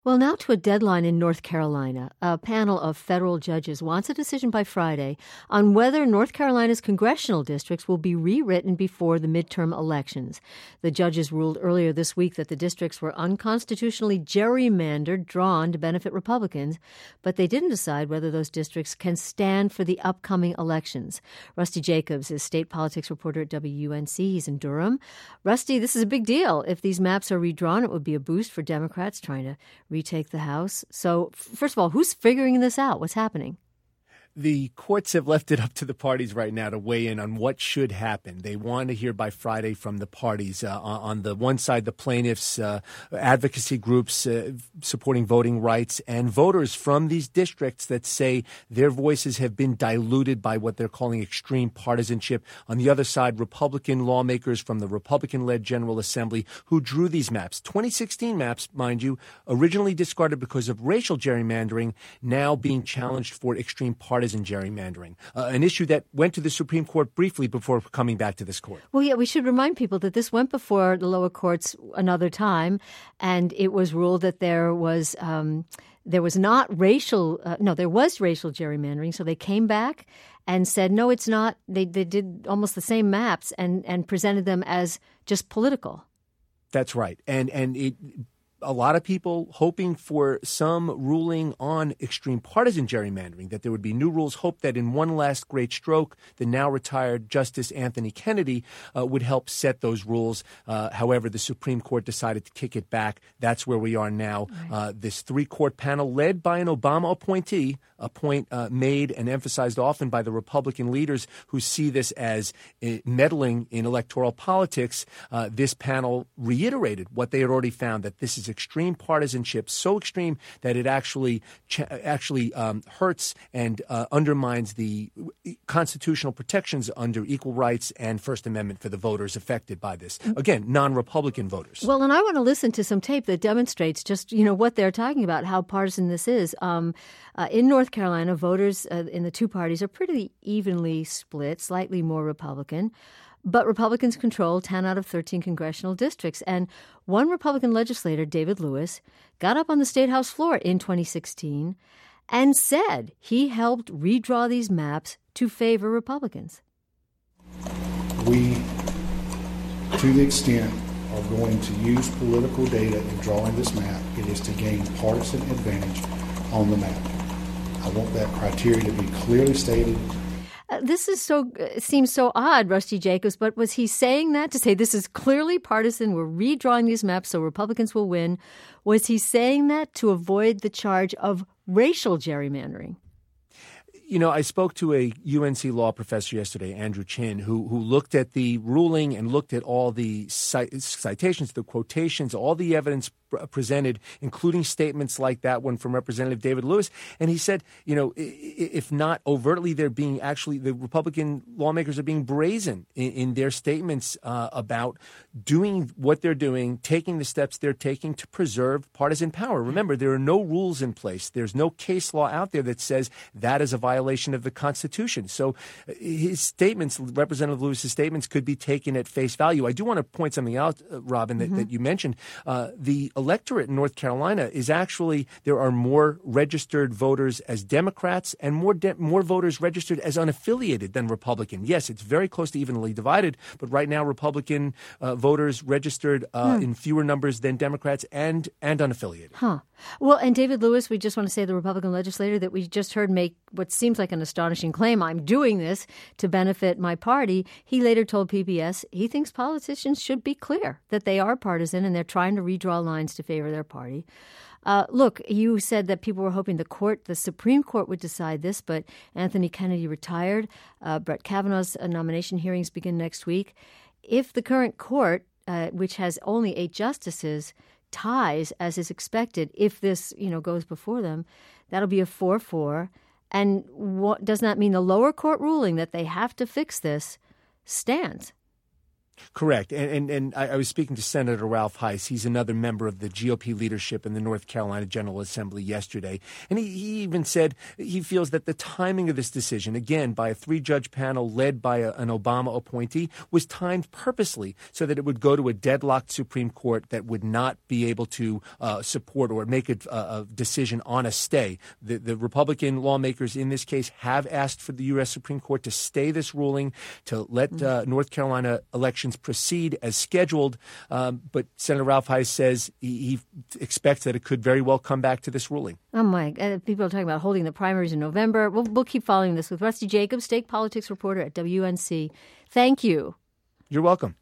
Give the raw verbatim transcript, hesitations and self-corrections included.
Well, now to a deadline in North Carolina. A panel of federal judges wants a decision by Friday on whether North Carolina's congressional districts will be rewritten before the midterm elections. The judges ruled earlier this week that the districts were unconstitutionally gerrymandered, drawn to benefit Republicans, but they didn't decide whether those districts can stand for the upcoming elections. Rusty Jacobs is state politics reporter at W U N C. He's in Durham. Rusty, this is a big deal. If these maps are redrawn, it would be a boost for Democrats trying to retake the House. So, first of all, who's figuring this out? What's happening? The courts have left it up to the parties right now to weigh in on what should happen. They want to hear by Friday from the parties. Uh, on the one side, the plaintiffs, uh, advocacy groups uh, supporting voting rights, and voters from these districts that say their voices have been diluted by what they're calling extreme partisanship. On the other side, Republican lawmakers from the Republican-led General Assembly who drew these maps. twenty sixteen maps, mind you, originally discarded because of racial gerrymandering, now being challenged for extreme partisanship. Partisan gerrymandering, uh, an issue that went to the Supreme Court briefly before coming back to this court. Well, yeah, we should remind people that this went before the lower courts another time, and it was ruled that there was um, there was not racial, uh, no, there was racial gerrymandering. So they came back and said, no, it's not. They they did almost the same maps and and presented them as just political. That's right, and and it. A lot of people hoping for some ruling on extreme partisan gerrymandering, that there would be new rules, hope that in one last great stroke, the now retired Justice Anthony Kennedy uh, would help set those rules. Uh, however, the Supreme Court decided to kick it back. That's where we are now. Right. Uh, this three-court panel led by an Obama appointee, a point uh, made and emphasized often by the Republican leaders who see this as uh, meddling in electoral politics. Uh, this panel reiterated what they had already found, that this is extreme partisanship, so extreme that it actually ch- actually um, hurts and uh, undermines the constitutional protections under equal rights and First Amendment for the voters affected by this. Again, non-Republican voters. Well, and I want to listen to some tape that demonstrates just, you know, what they're talking about, how partisan this is. Um, uh, in North Carolina, voters uh, in the two parties are pretty evenly split, slightly more Republican. But Republicans control ten out of thirteen congressional districts. And one Republican legislator, David Lewis, got up on the State House floor in twenty sixteen and said he helped redraw these maps to favor Republicans. We, to the extent, are going to use political data in drawing this map. It is to gain partisan advantage on the map. I want that criteria to be clearly stated. Uh, this is so uh, seems so odd, Rusty Jacobs, but was he saying that to say this is clearly partisan, we're redrawing these maps so Republicans will win? Was he saying that to avoid the charge of racial gerrymandering? You know, I spoke to a U N C law professor yesterday, Andrew Chin, who who looked at the ruling and looked at all the cit- citations, the quotations, all the evidence pr- presented, including statements like that one from Representative David Lewis. And he said, you know, if not overtly, they're being actually, the Republican lawmakers are being brazen in, in their statements uh, about doing what they're doing, taking the steps they're taking to preserve partisan power. Remember, there are no rules in place. There's no case law out there that says that is a violation of the Constitution. So his statements, Representative Lewis's statements, could be taken at face value. I do want to point something out, uh, Robin, that, mm-hmm. that you mentioned. Uh, the electorate in North Carolina is actually, there are more registered voters as Democrats and more de- more voters registered as unaffiliated than Republican. Yes, it's very close to evenly divided, but right now Republican uh, voters registered uh, hmm. in fewer numbers than Democrats and, and unaffiliated. Huh. Well, and David Lewis, we just want to say the Republican legislator that we just heard make what seems like an astonishing claim, I'm doing this to benefit my party. He later told P B S he thinks politicians should be clear that they are partisan and they're trying to redraw lines to favor their party. Uh, look, you said that people were hoping the court, the Supreme Court would decide this, but Anthony Kennedy retired. Uh, Brett Kavanaugh's uh, nomination hearings begin next week. If the current court, uh, which has only eight justices, ties, as is expected, if this, you know, goes before them, that'll be a four four. And what does that mean? The lower court ruling that they have to fix this stands. Correct. And and, and I, I was speaking to Senator Ralph Heiss. He's another member of the G O P leadership in the North Carolina General Assembly yesterday. And he, he even said he feels that the timing of this decision, again, by a three-judge panel led by a, an Obama appointee, was timed purposely so that it would go to a deadlocked Supreme Court that would not be able to uh, support or make a, a decision on a stay. The, the Republican lawmakers in this case have asked for the U S Supreme Court to stay this ruling, to let uh, North Carolina elections proceed as scheduled. Um, but Senator Ralph Heiss says he, he expects that it could very well come back to this ruling. Oh, my. Uh, people are talking about holding the primaries in November. We'll, we'll keep following this with Rusty Jacobs, state politics reporter at W N C. Thank you. You're welcome.